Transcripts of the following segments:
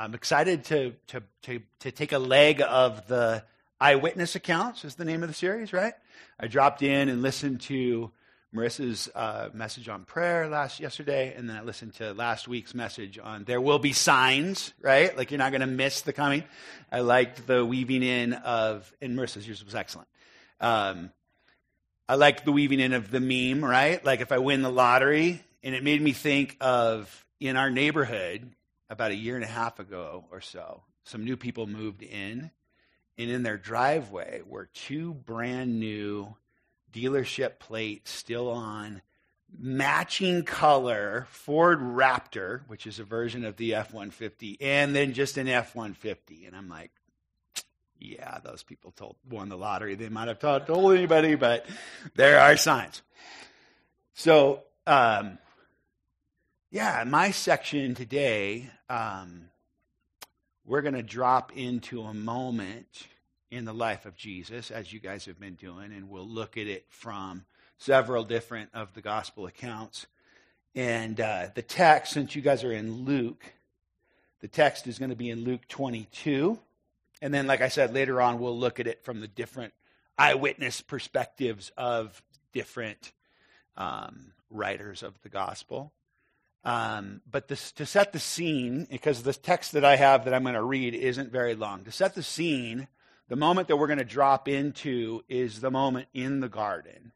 I'm excited to take a leg of the eyewitness accounts, is the name of the series, right? I dropped in and listened to Marissa's message on prayer yesterday, and then I listened to last week's message on there will be signs, right? Like you're not going to miss the coming. I liked the weaving in of, and Marissa's, yours was excellent. I liked the weaving in of the meme, right? Like if I win the lottery, and it made me think of in our neighborhood about a year and a half ago or so, some new people moved in, and in their driveway were two brand new dealership plates still on, matching color Ford Raptor, which is a version of the F-150, and then just an F-150. And I'm like, yeah, those people won the lottery. They might have told anybody, but there are signs. So, my section today, we're going to drop into a moment in the life of Jesus, as you guys have been doing, and we'll look at it from several different of the gospel accounts. And the text, since you guys are in Luke, the text is going to be in Luke 22. And then, like I said, later on, we'll look at it from the different eyewitness perspectives of different writers of the gospel. But to set the scene, because the text that I have that I'm going to read isn't very long, to set the scene, the moment that we're going to drop into is the moment in the garden.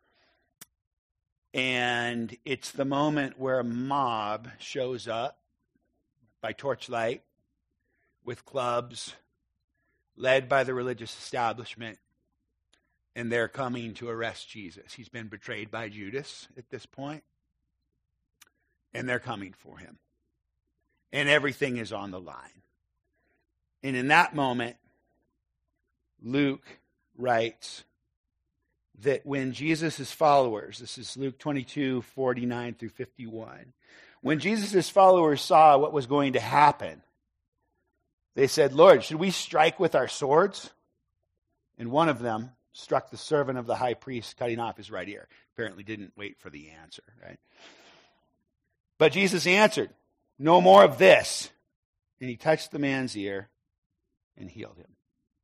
And it's the moment where a mob shows up by torchlight with clubs, led by the religious establishment, and they're coming to arrest Jesus. He's been betrayed by Judas at this point, and they're coming for him. And everything is on the line. And in that moment, Luke writes that when Jesus' followers, this is Luke 22, 49 through 51, when Jesus' followers saw what was going to happen, they said, "Lord, should we strike with our swords?" And one of them struck the servant of the high priest, cutting off his right ear. Apparently didn't wait for the answer, right? But Jesus answered, "No more of this." And he touched the man's ear and healed him.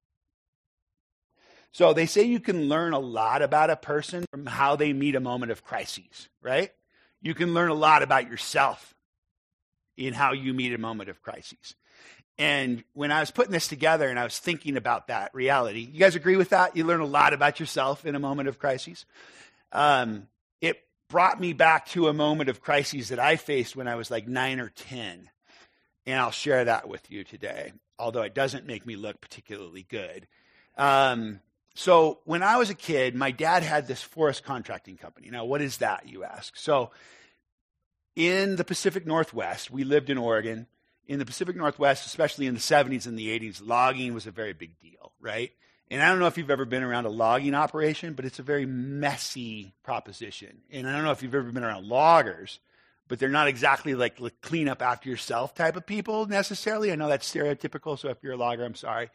So they say you can learn a lot about a person from how they meet a moment of crises, right? You can learn a lot about yourself in how you meet a moment of crises. And when I was putting this together and I was thinking about that reality, you guys agree with that? You learn a lot about yourself in a moment of crises. It brought me back to a moment of crises that I faced when I was like 9 or 10. And I'll share that with you today, although it doesn't make me look particularly good. So when I was a kid, my dad had this forest contracting company. Now, what is that, you ask? So in the Pacific Northwest, we lived in Oregon. In the Pacific Northwest, especially in the 70s and the 80s, logging was a very big deal, right? And I don't know if you've ever been around a logging operation, but it's a very messy proposition. And I don't know if you've ever been around loggers, but they're not exactly like clean up after yourself type of people necessarily. I know that's stereotypical, so if you're a logger, I'm sorry.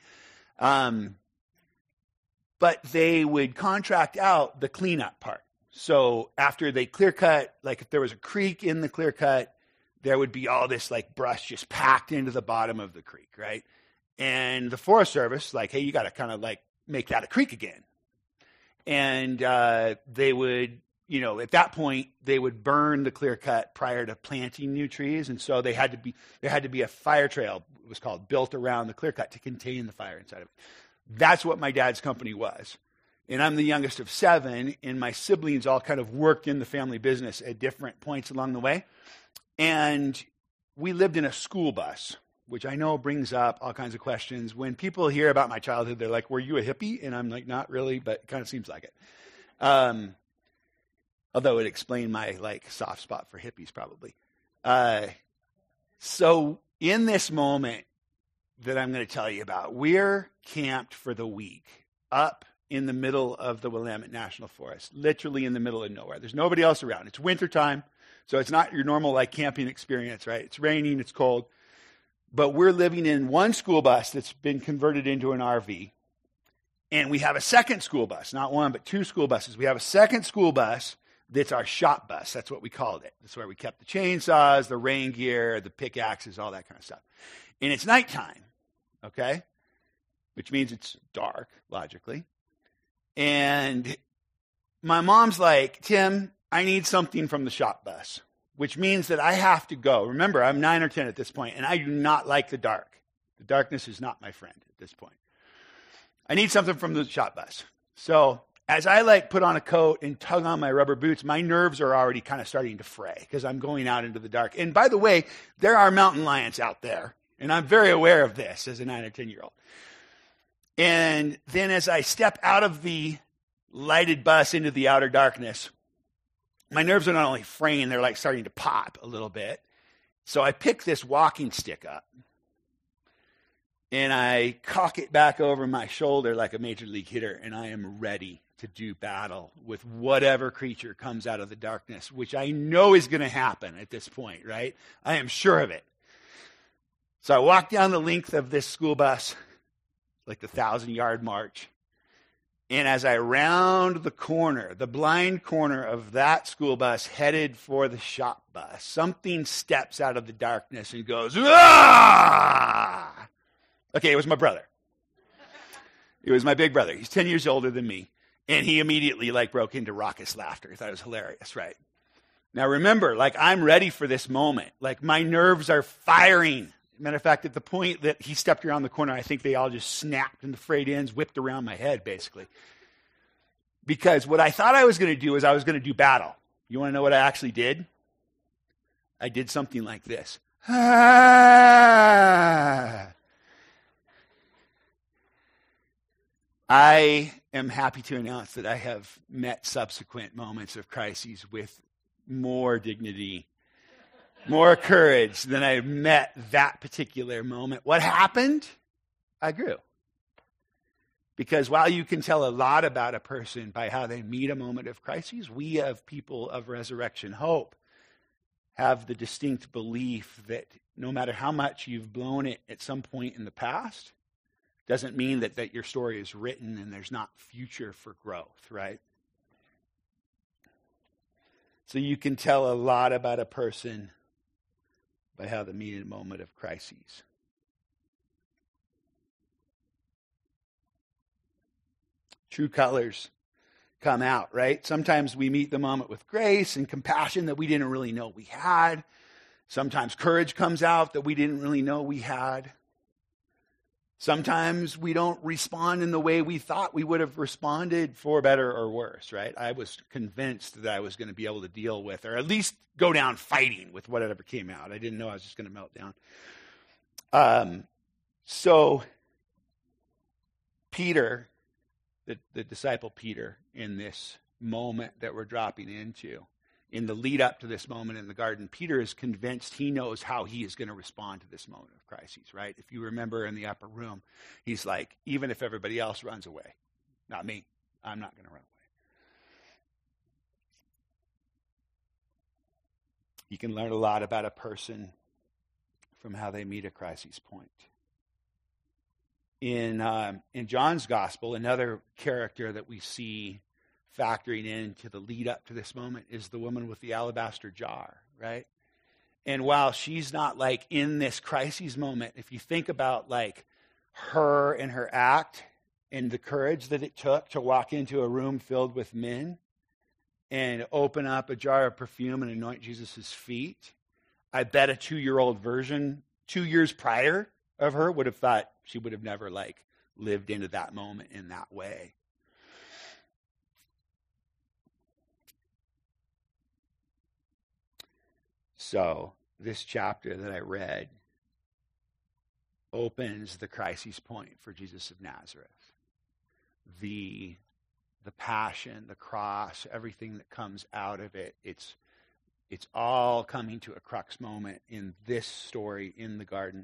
But they would contract out the cleanup part. So after they clear cut, like if there was a creek in the clear cut, there would be all this like brush just packed into the bottom of the creek, right? And the Forest Service, like, hey, you got to kind of like make that a creek again. And they would, at that point, they would burn the clear cut prior to planting new trees. And so there had to be a fire trail, it was called, built around the clear cut to contain the fire inside of it. That's what my dad's company was. And I'm the youngest of 7, and my siblings all kind of worked in the family business at different points along the way. And we lived in a school bus, which I know brings up all kinds of questions. When people hear about my childhood, they're like, "Were you a hippie?" And I'm like, "Not really, but it kind of seems like it." Although it explained my like soft spot for hippies probably. So in this moment that I'm going to tell you about, we're camped for the week up in the middle of the Willamette National Forest, literally in the middle of nowhere. There's nobody else around. It's wintertime, so it's not your normal like camping experience, right? It's raining, it's cold. But we're living in one school bus that's been converted into an RV. And we have a second school bus, not one, but 2 school buses. We have a second school bus That's our shop bus. That's what we called it. That's where we kept the chainsaws, the rain gear, the pickaxes, all that kind of stuff. And it's nighttime, okay? Which means it's dark, logically. And my mom's like, Tim, I need something from the shop bus, which means that I have to go. Remember, I'm 9 or 10 at this point, and I do not like the dark. The darkness is not my friend at this point. I need something from the shop bus. So as I put on a coat and tug on my rubber boots, my nerves are already kind of starting to fray because I'm going out into the dark. And by the way, there are mountain lions out there, and I'm very aware of this as a 9 or 10-year-old. And then as I step out of the lighted bus into the outer darkness, my nerves are not only fraying, they're starting to pop a little bit. So I pick this walking stick up, and I cock it back over my shoulder like a major league hitter, and I am ready to do battle with whatever creature comes out of the darkness, which I know is going to happen at this point, right? I am sure of it. So I walk down the length of this school bus, like the 1,000-yard march, and as I round the corner, the blind corner of that school bus headed for the shop bus, something steps out of the darkness and goes, "Ah!" Okay, it was my brother. It was my big brother. He's 10 years older than me. And he immediately broke into raucous laughter. He thought it was hilarious, right? Now remember, I'm ready for this moment. My nerves are firing. Matter of fact, at the point that he stepped around the corner, I think they all just snapped and the frayed ends whipped around my head, basically. Because what I thought I was going to do is I was going to do battle. You want to know what I actually did? I did something like this. Ah! I am happy to announce that I have met subsequent moments of crises with more dignity, more courage than I met that particular moment. What happened? I grew. Because while you can tell a lot about a person by how they meet a moment of crises, we have people of resurrection hope have the distinct belief that no matter how much you've blown it at some point in the past, doesn't mean that your story is written and there's not future for growth, right? So you can tell a lot about a person by how they meet a moment of crises. True colors come out, right? Sometimes we meet the moment with grace and compassion that we didn't really know we had. Sometimes courage comes out that we didn't really know we had. Sometimes we don't respond in the way we thought we would have responded, for better or worse, right? I was convinced that I was going to be able to deal with, or at least go down fighting with whatever came out. I didn't know I was just going to melt down. So Peter, the disciple Peter, in this moment that we're dropping into, in the lead up to this moment in the garden, Peter is convinced he knows how he is going to respond to this moment of crisis, right? If you remember in the upper room, he's like, even if everybody else runs away, not me, I'm not going to run away. You can learn a lot about a person from how they meet a crisis point. In John's gospel, another character that we see factoring into the lead up to this moment is the woman with the alabaster jar, right? And while she's not in this crisis moment, if you think about her and her act and the courage that it took to walk into a room filled with men and open up a jar of perfume and anoint Jesus' feet, I bet a 2-year-old version, 2 years prior of her, would have thought she would have never lived into that moment in that way. So this chapter that I read opens the crisis point for Jesus of Nazareth. The passion, the cross, everything that comes out of it, it's all coming to a crux moment in this story in the garden.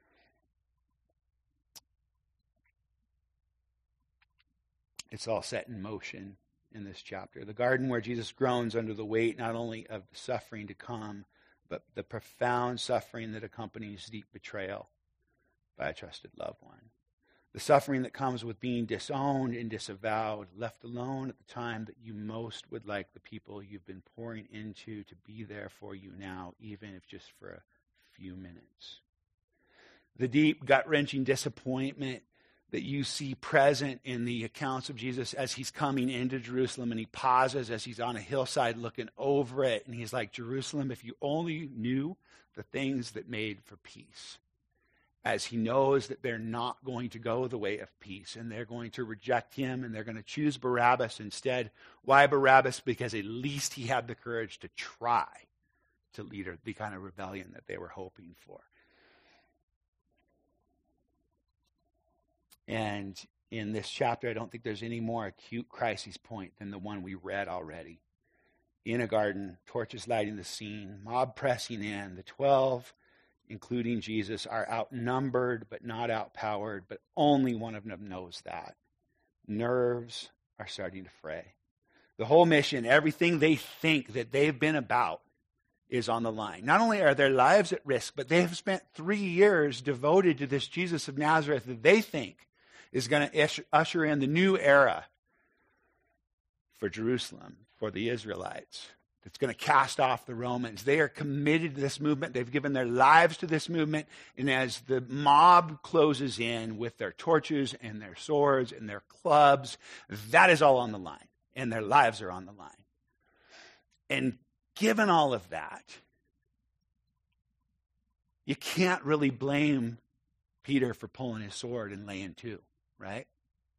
It's all set in motion in this chapter. The garden where Jesus groans under the weight not only of the suffering to come, but the profound suffering that accompanies deep betrayal by a trusted loved one. The suffering that comes with being disowned and disavowed, left alone at the time that you most would like the people you've been pouring into to be there for you now, even if just for a few minutes. The deep, gut-wrenching disappointment that you see present in the accounts of Jesus as he's coming into Jerusalem, and he pauses as he's on a hillside looking over it, and he's like, Jerusalem, if you only knew the things that made for peace. As he knows that they're not going to go the way of peace, and they're going to reject him, and they're going to choose Barabbas instead. Why Barabbas? Because at least he had the courage to try to lead the kind of rebellion that they were hoping for. And in this chapter, I don't think there's any more acute crisis point than the one we read already. In a garden, torches lighting the scene, mob pressing in. The 12, including Jesus, are outnumbered but not outpowered, but only one of them knows that. Nerves are starting to fray. The whole mission, everything they think that they've been about, is on the line. Not only are their lives at risk, but they have spent 3 years devoted to this Jesus of Nazareth that they think is going to usher in the new era for Jerusalem, for the Israelites. It's going to cast off the Romans. They are committed to this movement. They've given their lives to this movement. And as the mob closes in with their torches and their swords and their clubs, that is all on the line. And their lives are on the line. And given all of that, you can't really blame Peter for pulling his sword and laying to, right?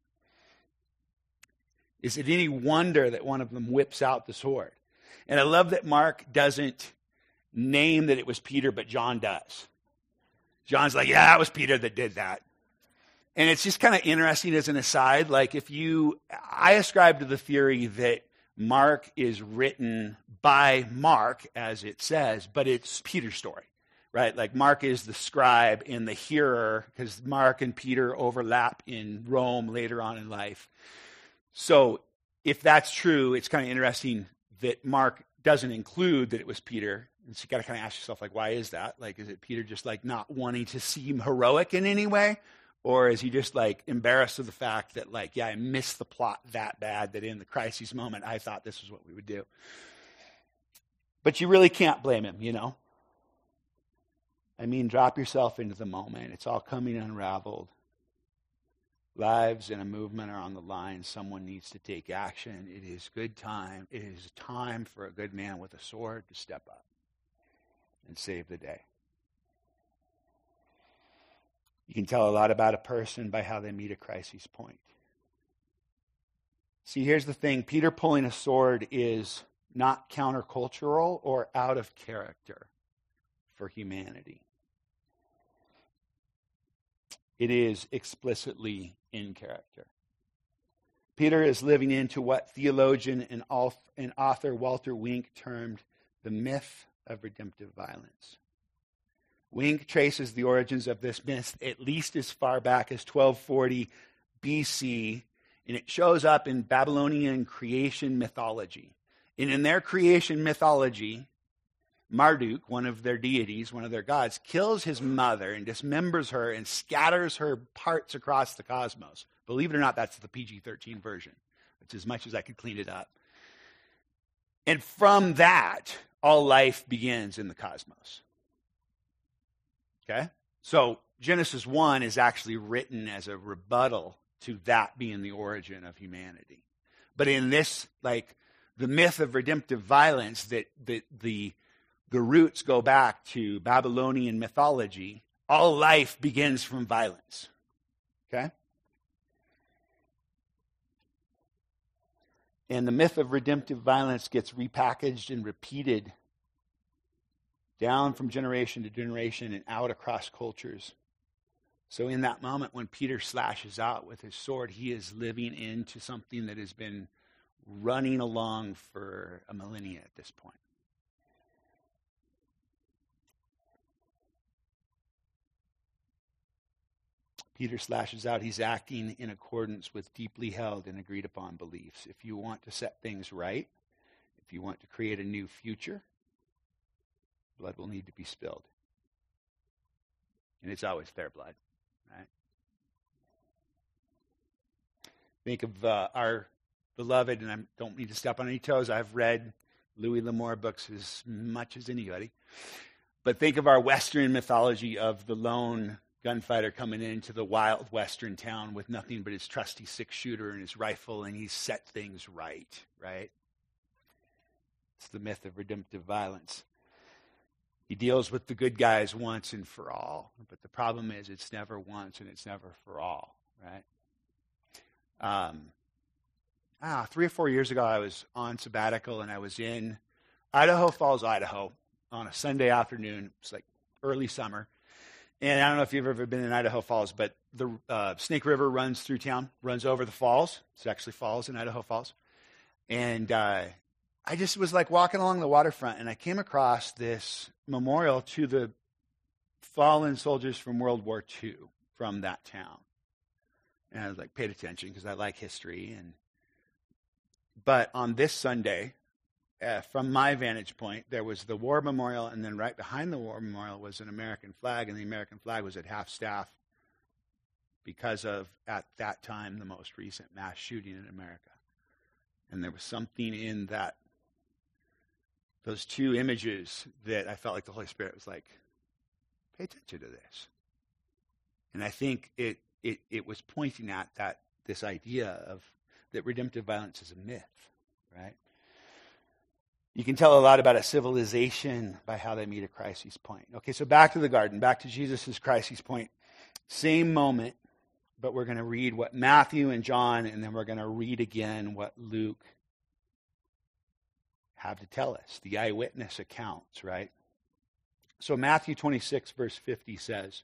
Is it any wonder that one of them whips out the sword? And I love that Mark doesn't name that it was Peter, but John does. John's like, yeah, that was Peter that did that. And it's just kind of interesting as an aside. Like I ascribe to the theory that Mark is written by Mark, as it says, but it's Peter's story, right? Like Mark is the scribe and the hearer, because Mark and Peter overlap in Rome later on in life. So if that's true, it's kind of interesting that Mark doesn't include that it was Peter. And so you got to kind of ask yourself, like, why is that? Like, is it Peter just like not wanting to seem heroic in any way? Or is he just like embarrassed of the fact that like, yeah, I missed the plot that bad that in the crisis moment, I thought this was what we would do. But you really can't blame him, you know? I mean, drop yourself into the moment. It's all coming unraveled. Lives and a movement are on the line. Someone needs to take action. It is good time. It is time for a good man with a sword to step up and save the day. You can tell a lot about a person by how they meet a crisis point. See, here's the thing. Peter pulling a sword is not countercultural or out of character for humanity. It is explicitly in character. Peter is living into what theologian and author Walter Wink termed the myth of redemptive violence. Wink traces the origins of this myth at least as far back as 1240 BC, and it shows up in Babylonian creation mythology. And in their creation mythology, Marduk, one of their deities, one of their gods, kills his mother and dismembers her and scatters her parts across the cosmos. Believe it or not, that's the PG-13 version. It's as much as I could clean it up. And from that, all life begins in the cosmos. Okay? So Genesis 1 is actually written as a rebuttal to that being the origin of humanity. But in this, like, the myth of redemptive violence, that the roots go back to Babylonian mythology. All life begins from violence. Okay? And the myth of redemptive violence gets repackaged and repeated down from generation to generation and out across cultures. So in that moment when Peter slashes out with his sword, he is living into something that has been running along for a millennia at this point. Peter slashes out. He's acting in accordance with deeply held and agreed upon beliefs. If you want to set things right, if you want to create a new future, blood will need to be spilled. And it's always their blood, right? Think of our beloved, and I don't need to step on any toes. I've read Louis L'Amour books as much as anybody. But think of our Western mythology of the lone gunfighter coming into the wild Western town with nothing but his trusty six-shooter and his rifle, and he's set things right, right? It's the myth of redemptive violence. He deals with the good guys once and for all. But the problem is it's never once and it's never for all, right? 3 or 4 years ago, I was on sabbatical, and I was in Idaho Falls, Idaho, on a Sunday afternoon. It's like early summer. And I don't know if you've ever been in Idaho Falls, but the Snake River runs through town, runs over the falls. It's actually falls in Idaho Falls. And I just was like walking along the waterfront, and I came across this memorial to the fallen soldiers from World War II from that town. And I was like, paid attention because I like history. But on this Sunday, from my vantage point, there was the war memorial, and then right behind the war memorial was an American flag, and the American flag was at half-staff because of, at that time, the most recent mass shooting in America. And there was something in those two images that I felt like the Holy Spirit was like, pay attention to this. And I think it was pointing at this idea of that redemptive violence is a myth, right? You can tell a lot about a civilization by how they meet a crisis point. Okay, so back to the garden, back to Jesus' crisis point. Same moment, but we're going to read what Matthew and John, and then we're going to read again what Luke have to tell us, the eyewitness accounts, right? So Matthew 26, verse 50 says,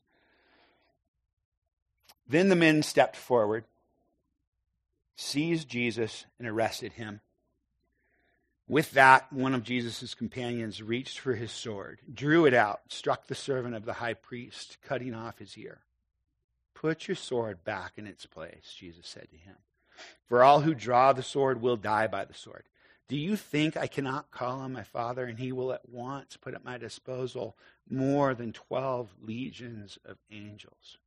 "Then the men stepped forward, seized Jesus, and arrested him. With that, one of Jesus' companions reached for his sword, drew it out, struck the servant of the high priest, cutting off his ear. 'Put your sword back in its place,' Jesus said to him. 'For all who draw the sword will die by the sword. Do you think I cannot call on my Father, and he will at once put at my disposal more than 12 legions of angels?'"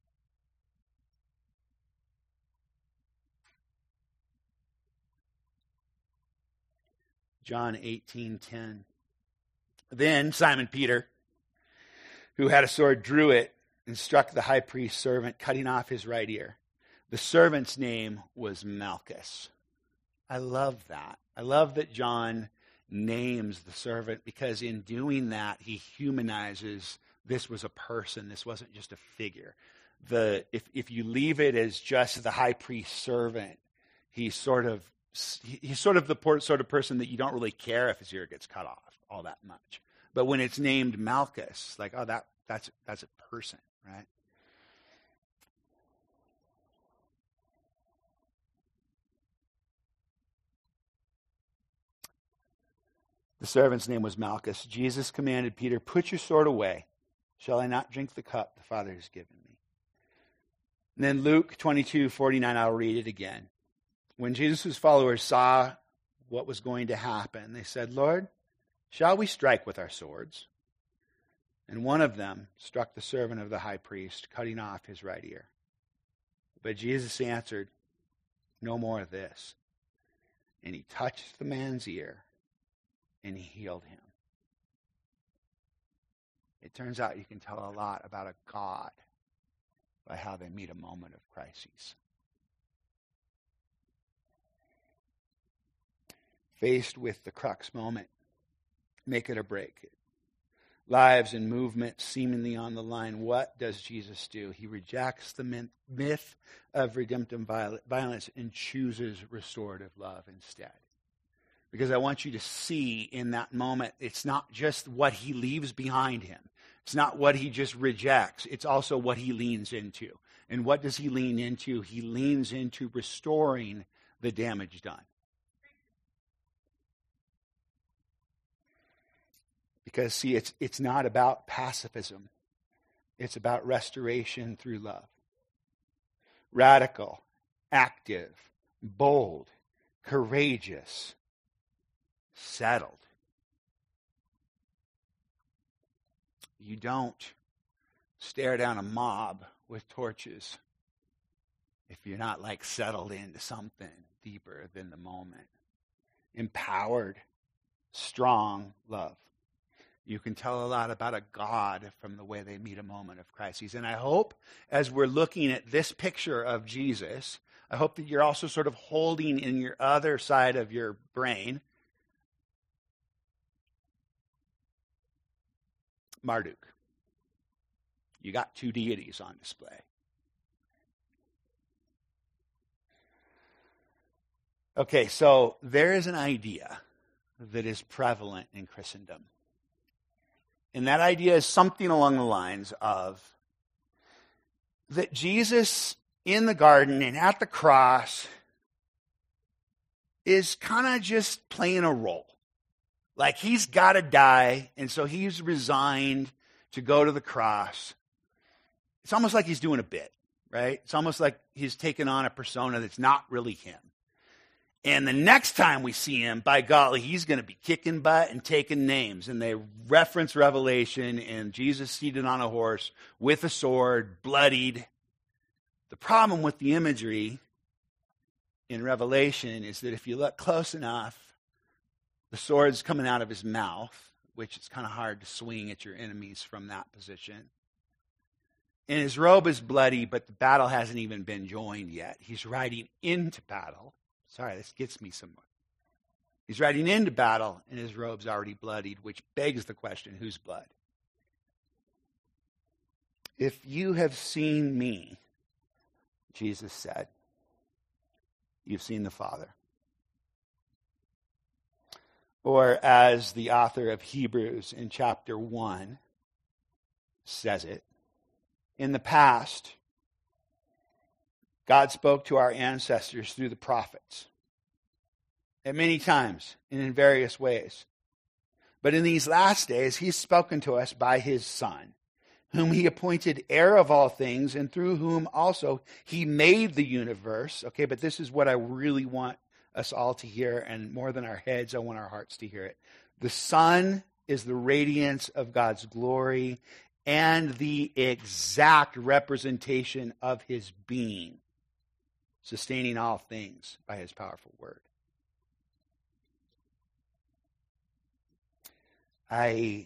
John 18:10. "Then Simon Peter, who had a sword, drew it and struck the high priest's servant, cutting off his right ear. The servant's name was Malchus." I love that. I love that John names the servant, because in doing that, he humanizes this was a person. This wasn't just a figure. If you leave it as just the high priest's servant, he's sort of the sort of person that you don't really care if his ear gets cut off all that much. But when it's named Malchus, like, oh, that's a person, right? The servant's name was Malchus. Jesus commanded Peter, "Put your sword away. Shall I not drink the cup the Father has given me?" And then Luke 22:49, I'll read it again. "When Jesus' followers saw what was going to happen, they said, 'Lord, shall we strike with our swords?' And one of them struck the servant of the high priest, cutting off his right ear. But Jesus answered, 'No more of this.' And he touched the man's ear, and he healed him." It turns out you can tell a lot about a God by how they meet a moment of crisis. Faced with the crux moment, make it or break it. Lives and movements seemingly on the line. What does Jesus do? He rejects the myth of redemptive violence and chooses restorative love instead. Because I want you to see in that moment, it's not just what he leaves behind him. It's not what he just rejects. It's also what he leans into. And what does he lean into? He leans into restoring the damage done. Because, see, it's not about pacifism. It's about restoration through love. Radical, active, bold, courageous, settled. You don't stare down a mob with torches if you're not like settled into something deeper than the moment. Empowered, strong love. You can tell a lot about a God from the way they meet a moment of crisis. And I hope as we're looking at this picture of Jesus, I hope that you're also sort of holding in your other side of your brain Marduk. You got two deities on display. Okay, so there is an idea that is prevalent in Christendom. And that idea is something along the lines of that Jesus in the garden and at the cross is kind of just playing a role. Like he's got to die, and so he's resigned to go to the cross. It's almost like he's doing a bit, right? It's almost like he's taken on a persona that's not really him. And the next time we see him, by golly, he's going to be kicking butt and taking names. And they reference Revelation and Jesus seated on a horse with a sword, bloodied. The problem with the imagery in Revelation is that if you look close enough, the sword's coming out of his mouth, which it's kind of hard to swing at your enemies from that position. And his robe is bloody, but the battle hasn't even been joined yet. He's riding into battle. Sorry, this gets me somewhere. He's riding into battle, and his robe's already bloodied, which begs the question, whose blood? If you have seen me, Jesus said, you've seen the Father. Or as the author of Hebrews in chapter 1 says it, in the past, God spoke to our ancestors through the prophets at many times and in various ways. But in these last days, he's spoken to us by his Son, whom he appointed heir of all things, and through whom also he made the universe. Okay, but this is what I really want us all to hear, and more than our heads, I want our hearts to hear it. The Son is the radiance of God's glory and the exact representation of his being, sustaining all things by his powerful word. I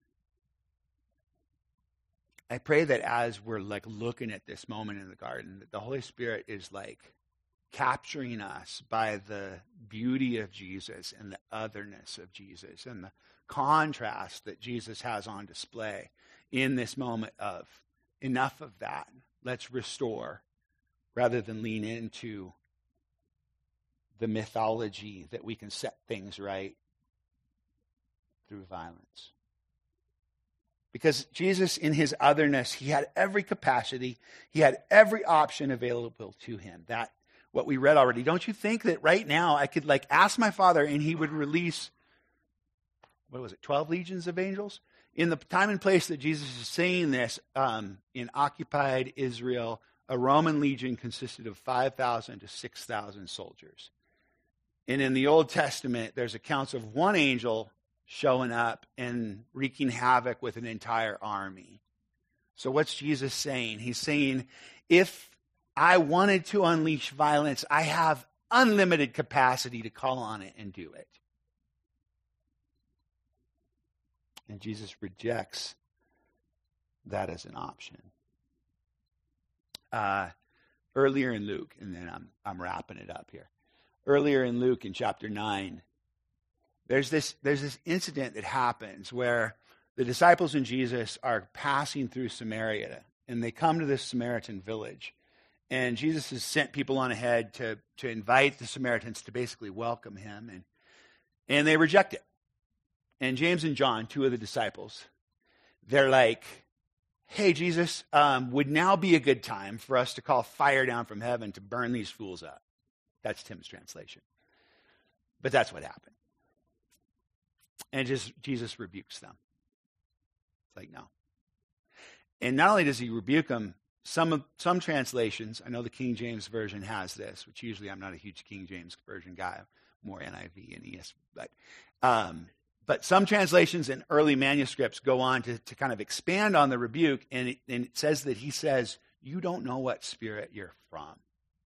pray that as we're like looking at this moment in the garden, that the Holy Spirit is like capturing us by the beauty of Jesus and the otherness of Jesus and the contrast that Jesus has on display in this moment of enough of that. Let's restore rather than lean into the mythology that we can set things right through violence. Because Jesus, in his otherness, he had every capacity, he had every option available to him. That, what we read already. Don't you think that right now I could like ask my Father and he would release, 12 legions of angels? In the time and place that Jesus is saying this, in occupied Israel, a Roman legion consisted of 5,000 to 6,000 soldiers. And in the Old Testament, there's accounts of one angel showing up and wreaking havoc with an entire army. So what's Jesus saying? He's saying, if I wanted to unleash violence, I have unlimited capacity to call on it and do it. And Jesus rejects that as an option. Earlier in Luke, and then I'm wrapping it up here. Earlier in Luke in chapter 9, there's this incident that happens where the disciples and Jesus are passing through Samaria, and they come to this Samaritan village. And Jesus has sent people on ahead to invite the Samaritans to basically welcome him, and they reject it. And James and John, two of the disciples, they're like, hey, Jesus, would now be a good time for us to call fire down from heaven to burn these fools up? That's Tim's translation. But that's what happened. And Jesus rebukes them. It's like, no. And not only does he rebuke them, some translations, I know the King James Version has this, which usually I'm not a huge King James Version guy, more NIV and ESV, but some translations in early manuscripts go on to kind of expand on the rebuke, and it says that he says, you don't know what spirit you're from.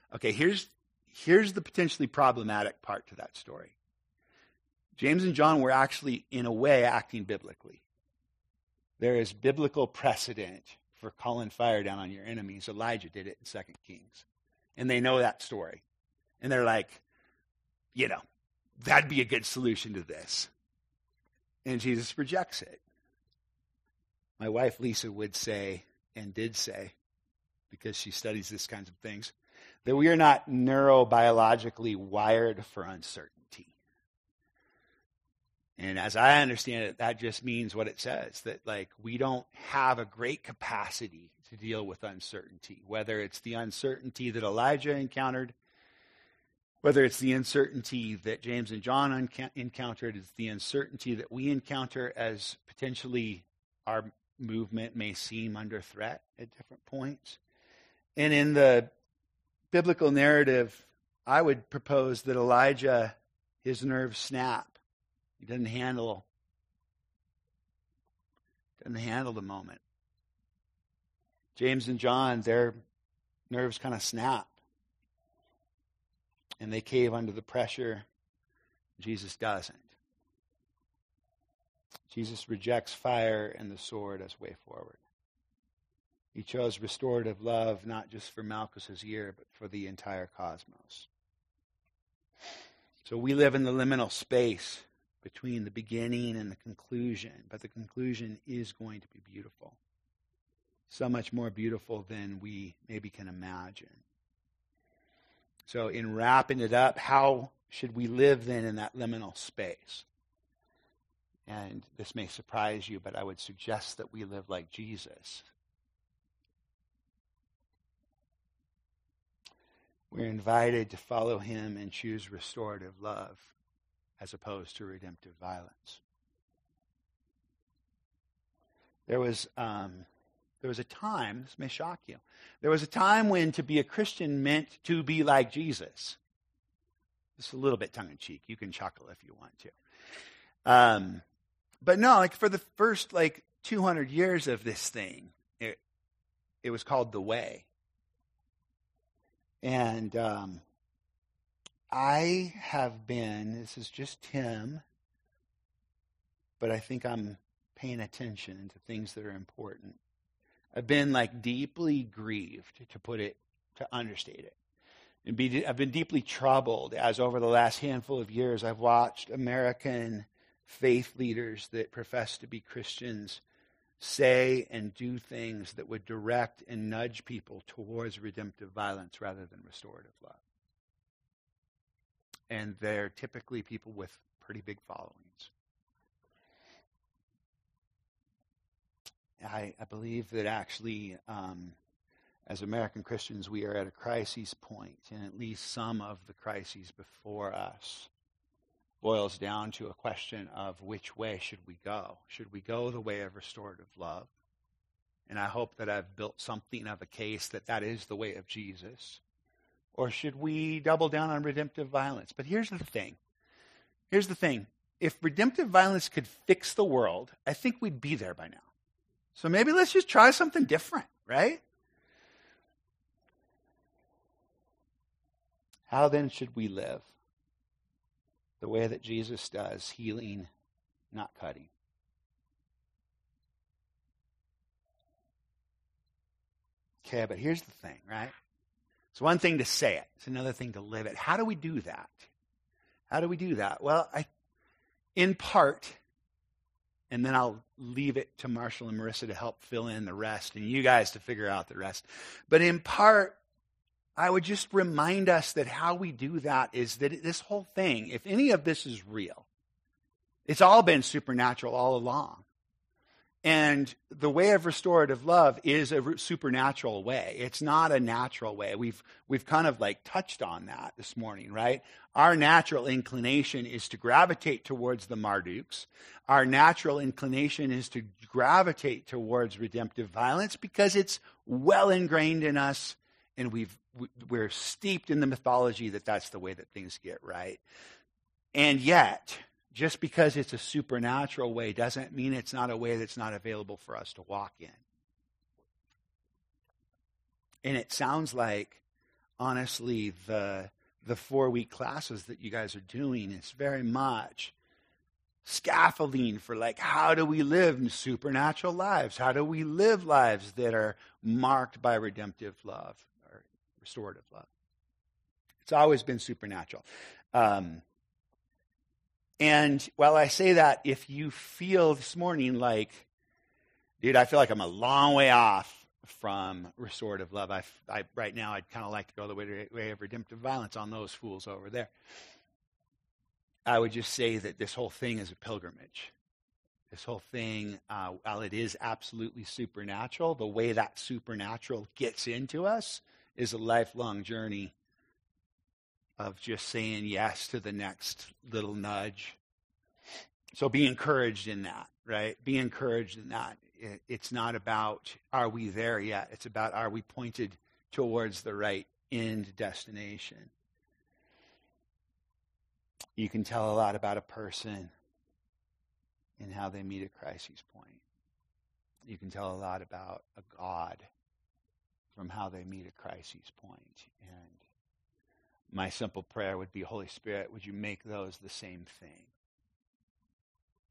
Okay, here's the potentially problematic part to that story. James and John were actually, in a way, acting biblically. There is biblical precedent for calling fire down on your enemies. Elijah did it in 2 Kings. And they know that story. And they're like, that'd be a good solution to this. And Jesus rejects it. My wife, Lisa, would say, and did say, because she studies these kinds of things, that we are not neurobiologically wired for uncertainty. And as I understand it, that just means what it says, that we don't have a great capacity to deal with uncertainty, whether it's the uncertainty that Elijah encountered, whether it's the uncertainty that James and John encountered, it's the uncertainty that we encounter as potentially our movement may seem under threat at different points. And in the biblical narrative, I would propose that Elijah, his nerves snap. He doesn't handle the moment. James and John, their nerves kind of snap. And they cave under the pressure. Jesus doesn't. Jesus rejects fire and the sword as way forward. He chose restorative love, not just for Malchus's ear, but for the entire cosmos. So we live in the liminal space between the beginning and the conclusion, but the conclusion is going to be beautiful. So much more beautiful than we maybe can imagine. So in wrapping it up, how should we live then in that liminal space? And this may surprise you, but I would suggest that we live like Jesus. We're invited to follow him and choose restorative love as opposed to redemptive violence. There was a time, this may shock you, there was a time when to be a Christian meant to be like Jesus. Just a little bit tongue-in-cheek. You can chuckle if you want to. But no, for the first 200 years of this thing, it was called the Way. And I have been, this is just Tim, but I think I'm paying attention to things that are important. I've been deeply grieved, to understate it. I've been deeply troubled as over the last handful of years I've watched American faith leaders that profess to be Christians say and do things that would direct and nudge people towards redemptive violence rather than restorative love. And they're typically people with pretty big followings. I believe that actually, as American Christians, we are at a crisis point, and at least some of the crises before us boils down to a question of which way should we go? Should we go the way of restorative love? And I hope that I've built something of a case that is the way of Jesus. Or should we double down on redemptive violence? But here's the thing. If redemptive violence could fix the world, I think we'd be there by now. So maybe let's just try something different, right? How then should we live? The way that Jesus does, healing, not cutting. Okay, but here's the thing, right? It's one thing to say it. It's another thing to live it. How do we do that? Well, in part, and then I'll leave it to Marshall and Marissa to help fill in the rest, and you guys to figure out the rest. But in part, I would just remind us that how we do that is that this whole thing, if any of this is real, it's all been supernatural all along. And the way of restorative love is a supernatural way. It's not a natural way. We've kind of touched on that this morning, right? Our natural inclination is to gravitate towards the Marduks. Our natural inclination is to gravitate towards redemptive violence because it's well ingrained in us, and we're steeped in the mythology that that's the way that things get right. And yet, just because it's a supernatural way doesn't mean it's not a way that's not available for us to walk in. And it sounds like honestly, the 4-week classes that you guys are doing is very much scaffolding for, like, how do we live in supernatural lives? How do we live lives that are marked by redemptive love or restorative love? It's always been supernatural. And while I say that, if you feel this morning like, dude, I feel like I'm a long way off from restorative love. Right now, I'd kind of like to go the way of redemptive violence on those fools over there. I would just say that this whole thing is a pilgrimage. This whole thing, while it is absolutely supernatural, the way that supernatural gets into us is a lifelong journey of just saying yes to the next little nudge. So be encouraged in that, right? Be encouraged in that. It's not about, are we there yet? It's about, are we pointed towards the right end destination? You can tell a lot about a person in how they meet a crisis point. You can tell a lot about a God from how they meet a crisis point. And my simple prayer would be, Holy Spirit, would you make those the same thing?